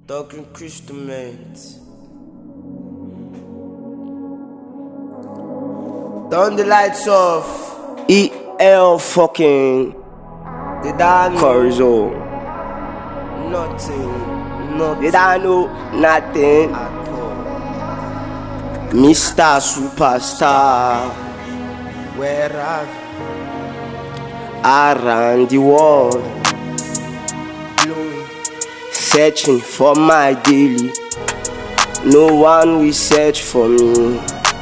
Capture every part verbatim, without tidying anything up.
Talking crystal mate. Turn the lights off. E L fucking Did I know Corzo. Nothing, nothing. Did I know nothing at all? Mister Superstar. Where have around the world, searching for my daily. No one will search for me.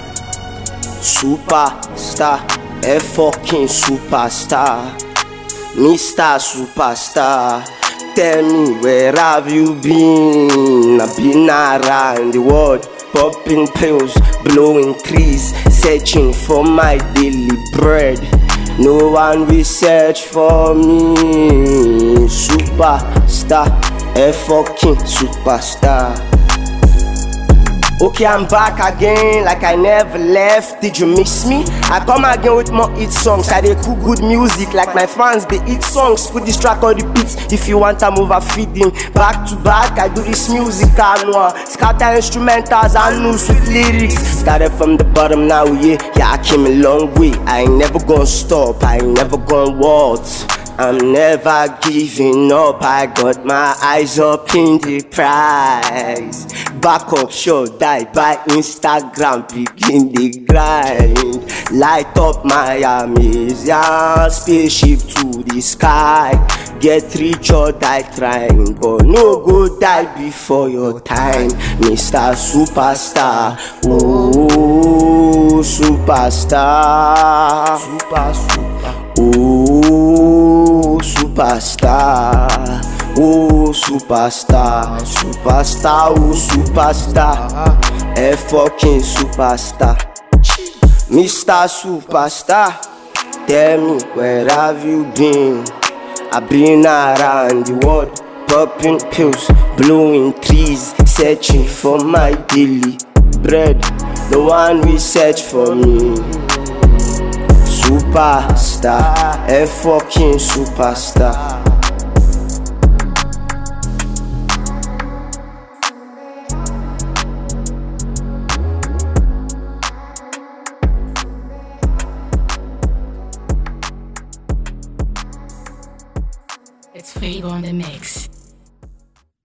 Superstar, a fucking superstar. Mister Superstar, tell me where have you been? I've been around the world, popping pills, blowing trees, searching for my daily bread. No one will search for me. Superstar, a fucking superstar. Okay, I'm back again like I never left. Did you miss me? I come again with more hit songs. I dey cook good music like my fans, they hit songs. Put this track on repeat if you want I'm overfeeding. Back to back, I do this music annual. Scatter instrumentals and news with lyrics. Started from the bottom, now yeah, yeah I came a long way. I ain't never gonna stop, I ain't never gonna waltz. I'm never giving up, I got my eyes up in the prize. Back up, sure, die by Instagram, begin the grind. Light up my amazing spaceship to the sky. Get rich or die trying, but no go die before your time. Mister Superstar, oh, superstar. Super, super. Oh, superstar, oh superstar, superstar, oh superstar, a fucking superstar. Mister Superstar, tell me where have you been? I've been around the world, popping pills, blowing trees, searching for my daily bread. No one will search for me. Superstar, a fucking superstar. It's Fuego on the mix.